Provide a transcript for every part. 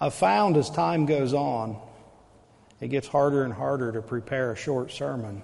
I've found as time goes on, it gets harder and harder to prepare a short sermon.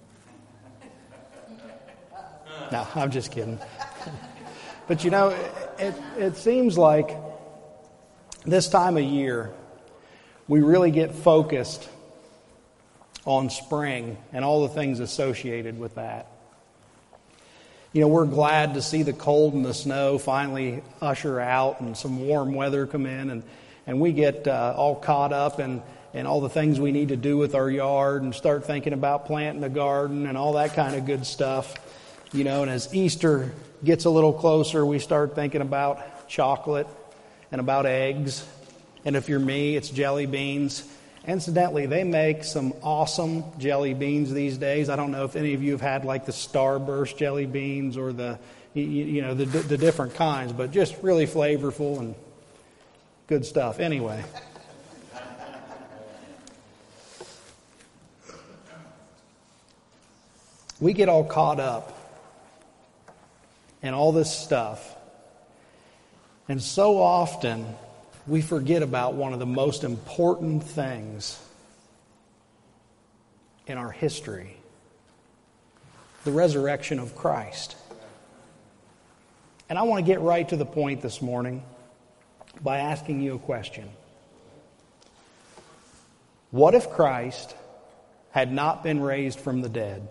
No, I'm just kidding. But it seems like this time of year, we really get focused on spring and all the things associated with that. We're glad to see the cold and the snow finally usher out and some warm weather come in, and we get all caught up in all the things we need to do with our yard and start thinking about planting a garden and all that kind of good stuff. And as Easter gets a little closer, we start thinking about chocolate and about eggs. And if you're me, it's jelly beans. Incidentally, they make some awesome jelly beans these days. I don't know if any of you have had like the Starburst jelly beans or the different kinds, but just really flavorful and good stuff. Anyway. We get all caught up in all this stuff. And so often we forget about one of the most important things in our history, the resurrection of Christ. And I want to get right to the point this morning by asking you a question. What if Christ had not been raised from the dead?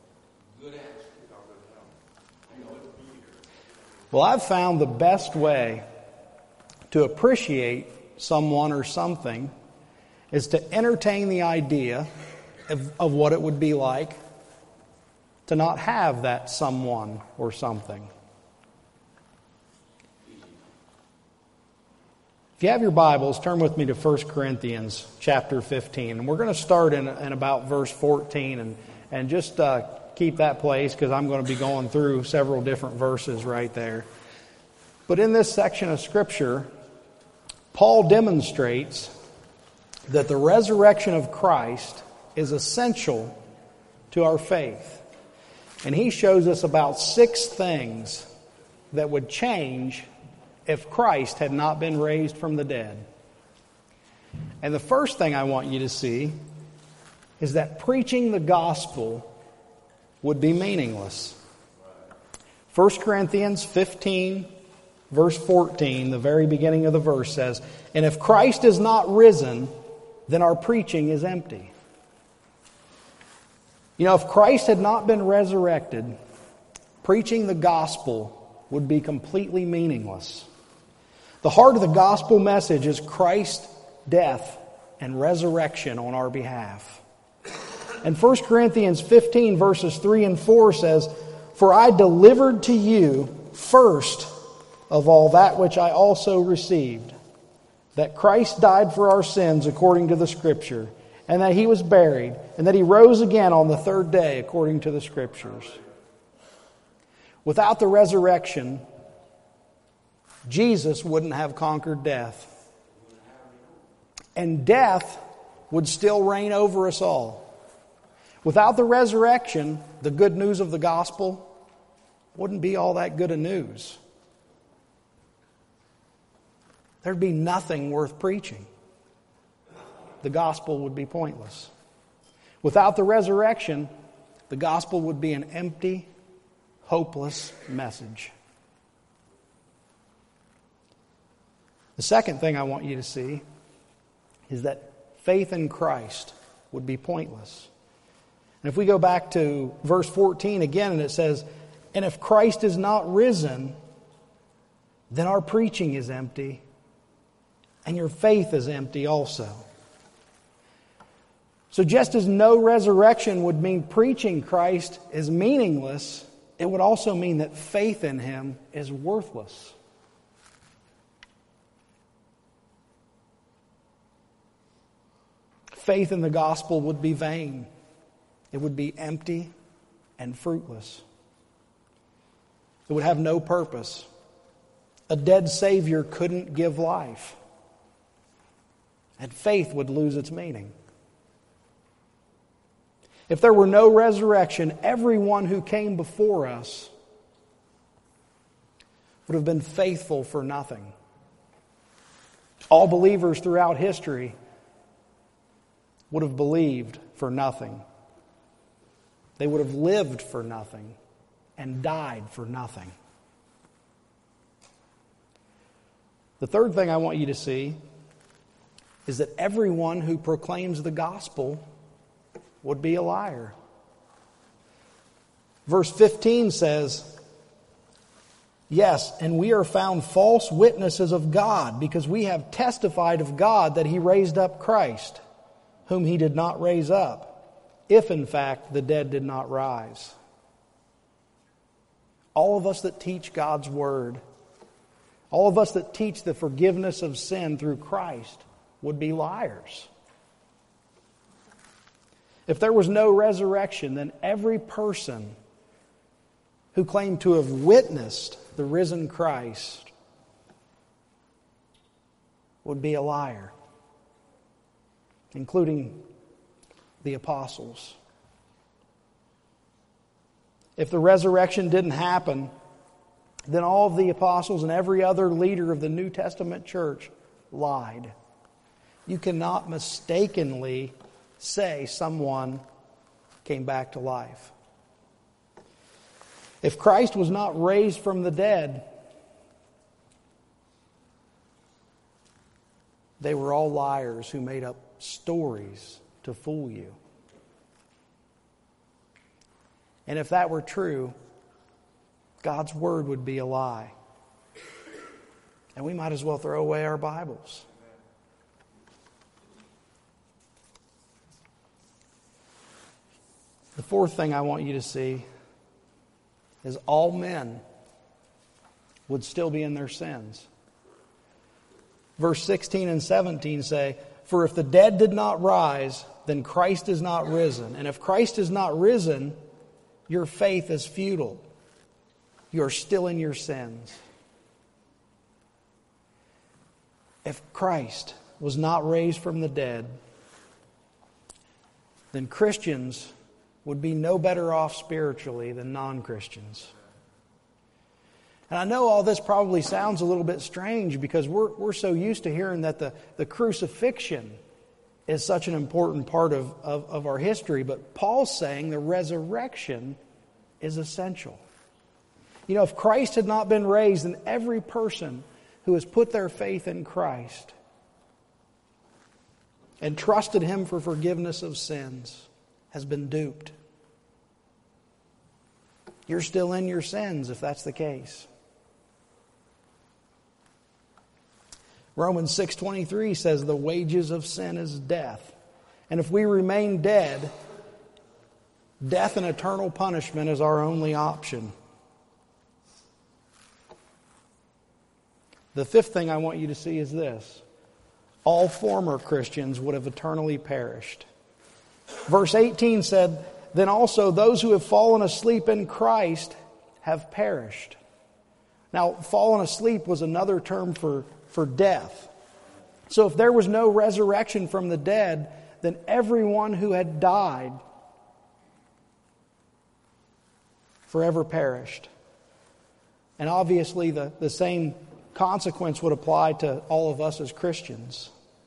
Well, I've found the best way to appreciate someone or something is to entertain the idea of what it would be like to not have that someone or something. If you have your Bibles, turn with me to 1 Corinthians chapter 15. And we're going to start in about verse 14 and just keep that place because I'm going to be going through several different verses right there. But in this section of Scripture, Paul demonstrates that the resurrection of Christ is essential to our faith. And he shows us about 6 things that would change if Christ had not been raised from the dead. And the first thing I want you to see is that preaching the gospel would be meaningless. 1 Corinthians 15, verse 14, the very beginning of the verse says, "And if Christ is not risen, then our preaching is empty." If Christ had not been resurrected, preaching the gospel would be completely meaningless. The heart of the gospel message is Christ's death and resurrection on our behalf. And 1 Corinthians 15 verses 3 and 4 says, "For I delivered to you first of all that which I also received, that Christ died for our sins according to the Scripture, and that He was buried, and that He rose again on the third day according to the Scriptures." Without the resurrection, Jesus wouldn't have conquered death. And death would still reign over us all. Without the resurrection, the good news of the gospel wouldn't be all that good a news. There'd be nothing worth preaching. The gospel would be pointless. Without the resurrection, the gospel would be an empty, hopeless message. The second thing I want you to see is that faith in Christ would be pointless. And if we go back to verse 14 again, and it says, "And if Christ is not risen, then our preaching is empty, and your faith is empty also." So just as no resurrection would mean preaching Christ is meaningless, it would also mean that faith in Him is worthless. Faith in the gospel would be vain. It would be empty and fruitless. It would have no purpose. A dead Savior couldn't give life. And faith would lose its meaning. If there were no resurrection, everyone who came before us would have been faithful for nothing. All believers throughout history would have believed for nothing. They would have lived for nothing and died for nothing. The third thing I want you to see is that everyone who proclaims the gospel would be a liar. Verse 15 says, "Yes, and we are found false witnesses of God, because we have testified of God that He raised up Christ, whom He did not raise up, if in fact the dead did not rise." All of us that teach God's Word, all of us that teach the forgiveness of sin through Christ, would be liars. If there was no resurrection, then every person who claimed to have witnessed the risen Christ would be a liar, including the apostles. If the resurrection didn't happen, then all of the apostles and every other leader of the New Testament church lied. You cannot mistakenly say someone came back to life. If Christ was not raised from the dead, they were all liars who made up stories to fool you. And if that were true, God's Word would be a lie. And we might as well throw away our Bibles. The fourth thing I want you to see is all men would still be in their sins. Verse 16 and 17 say, "For if the dead did not rise, then Christ is not risen. And if Christ is not risen, your faith is futile. You are still in your sins." If Christ was not raised from the dead, then Christians would be no better off spiritually than non-Christians. And I know all this probably sounds a little bit strange because we're so used to hearing that the crucifixion is such an important part of our history. But Paul's saying the resurrection is essential. You know, if Christ had not been raised, then every person who has put their faith in Christ and trusted Him for forgiveness of sins has been duped. You're still in your sins if that's the case. Romans 6:23 says the wages of sin is death. And if we remain dead, death and eternal punishment is our only option. The fifth thing I want you to see is this: all former Christians would have eternally perished. Verse 18 said, "Then also those who have fallen asleep in Christ have perished." Now, fallen asleep was another term for death. So if there was no resurrection from the dead, then everyone who had died forever perished. And obviously the same consequence would apply to all of us as Christians.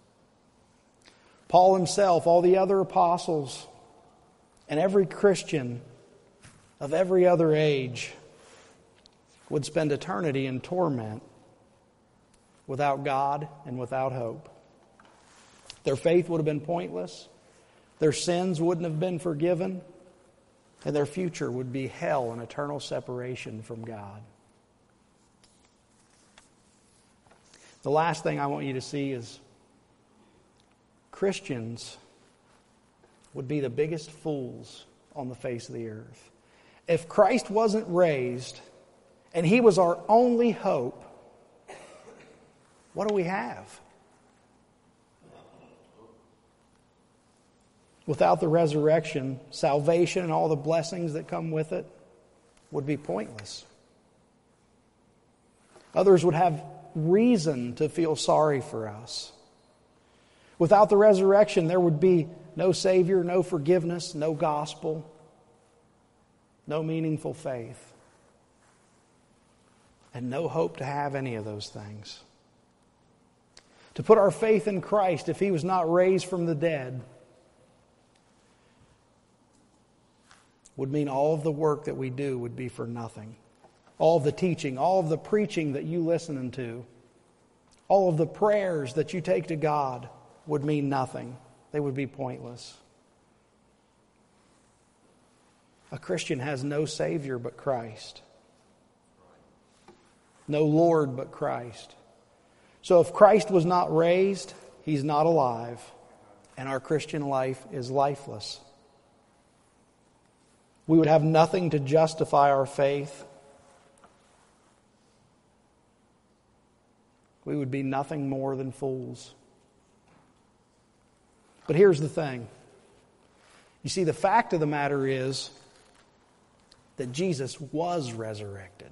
Paul himself, all the other apostles, and every Christian of every other age would spend eternity in torment without God and without hope. Their faith would have been pointless, their sins wouldn't have been forgiven, and their future would be hell and eternal separation from God. The last thing I want you to see is Christians would be the biggest fools on the face of the earth. If Christ wasn't raised and He was our only hope, what do we have? Without the resurrection, salvation and all the blessings that come with it would be pointless. Others would have reason to feel sorry for us. Without the resurrection, there would be no Savior, no forgiveness, no gospel, no meaningful faith, and no hope to have any of those things. To put our faith in Christ if He was not raised from the dead would mean all of the work that we do would be for nothing. All of the teaching, all of the preaching that you listen to, all of the prayers that you take to God would mean nothing. They would be pointless. A Christian has no Savior but Christ. No Lord but Christ. So if Christ was not raised, He's not alive, and our Christian life is lifeless. We would have nothing to justify our faith. We would be nothing more than fools. But here's the thing. You see, the fact of the matter is that Jesus was resurrected.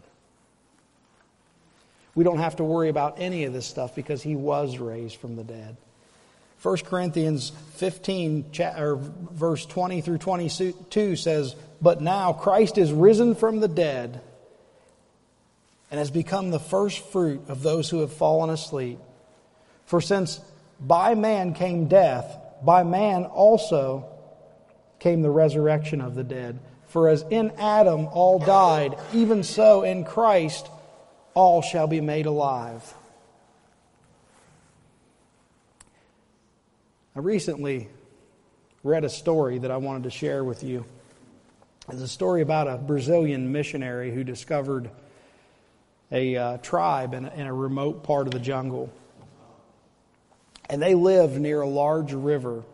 We don't have to worry about any of this stuff because He was raised from the dead. 1 Corinthians 15, verse 20 through 22 says, "But now Christ is risen from the dead and has become the first fruit of those who have fallen asleep. For since by man came death, by man also came the resurrection of the dead. For as in Adam all died, even so in Christ all shall be made alive." I recently read a story that I wanted to share with you. It's a story about a Brazilian missionary who discovered a tribe in a remote part of the jungle. And they lived near a large river.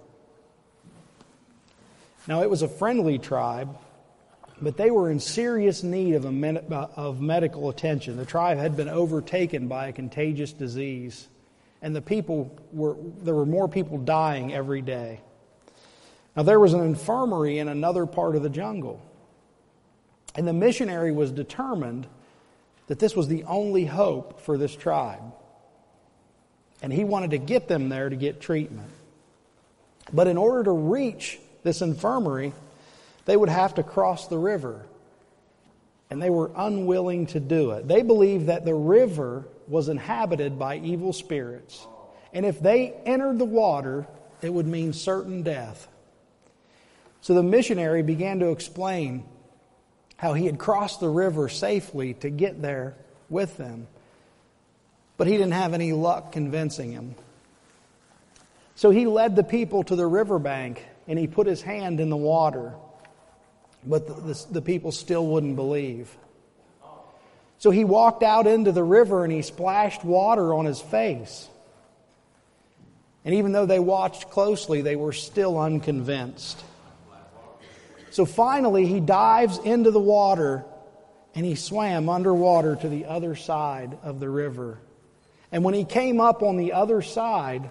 Now, it was a friendly tribe, but they were in serious need of medical attention. The tribe had been overtaken by a contagious disease, and there were more people dying every day. Now, there was an infirmary in another part of the jungle, and the missionary was determined that this was the only hope for this tribe, and he wanted to get them there to get treatment. But in order to reach this infirmary, they would have to cross the river, and they were unwilling to do it. They believed that the river was inhabited by evil spirits, and if they entered the water, it would mean certain death. So the missionary began to explain how he had crossed the river safely to get there with them, but he didn't have any luck convincing him. So he led the people to the riverbank, and he put his hand in the water. But the people still wouldn't believe. So he walked out into the river and he splashed water on his face. And even though they watched closely, they were still unconvinced. So finally he dives into the water and he swam underwater to the other side of the river. And when he came up on the other side,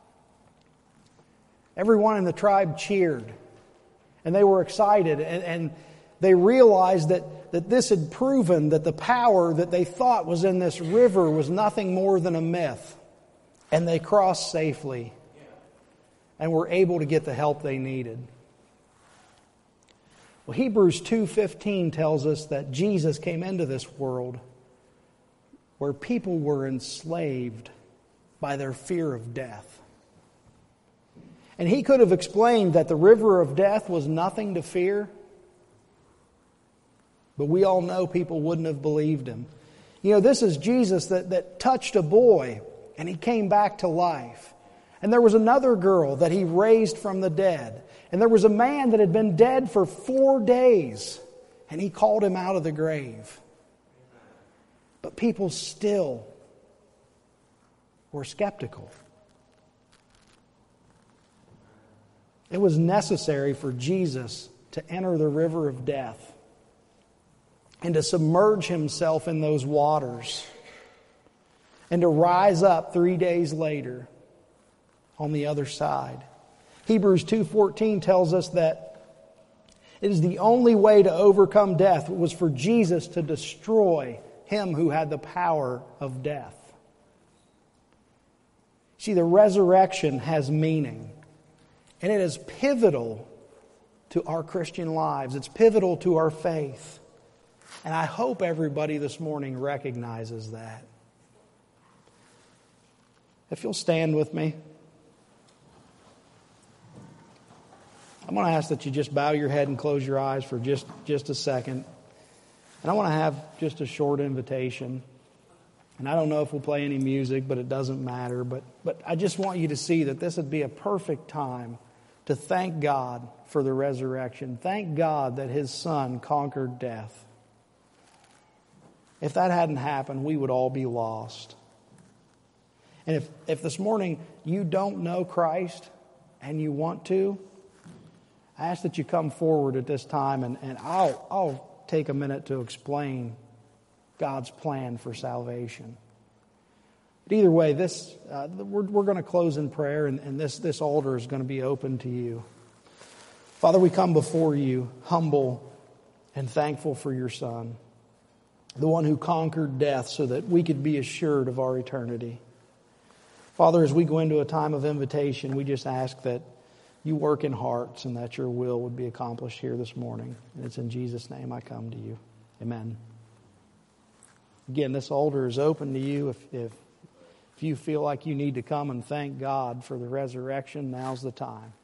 everyone in the tribe cheered. And they were excited, and they realized that this had proven that the power that they thought was in this river was nothing more than a myth. And they crossed safely and were able to get the help they needed. Well, Hebrews 2:15 tells us that Jesus came into this world where people were enslaved by their fear of death. And He could have explained that the river of death was nothing to fear. But we all know people wouldn't have believed Him. You know, this is Jesus that touched a boy and he came back to life. And there was another girl that He raised from the dead. And there was a man that had been dead for 4 days and He called him out of the grave. But people still were skeptical. It was necessary for Jesus to enter the river of death and to submerge Himself in those waters and to rise up 3 days later on the other side. Hebrews 2:14 tells us that it is the only way to overcome death was for Jesus to destroy Him who had the power of death. See, the resurrection has meaning. And it is pivotal to our Christian lives. It's pivotal to our faith. And I hope everybody this morning recognizes that. If you'll stand with me, I'm going to ask that you just bow your head and close your eyes for just a second. And I want to have just a short invitation. And I don't know if we'll play any music, but it doesn't matter. But I just want you to see that this would be a perfect time to thank God for the resurrection. Thank God that His Son conquered death. If that hadn't happened, we would all be lost. And if this morning you don't know Christ and you want to, I ask that you come forward at this time and I'll take a minute to explain God's plan for salvation. But either way, we're going to close in prayer, and this altar is going to be open to you. Father, we come before you humble and thankful for your Son, the one who conquered death so that we could be assured of our eternity. Father, as we go into a time of invitation, we just ask that you work in hearts and that your will would be accomplished here this morning. And it's in Jesus' name I come to you. Amen. Again, this altar is open to you. If you feel like you need to come and thank God for the resurrection, now's the time.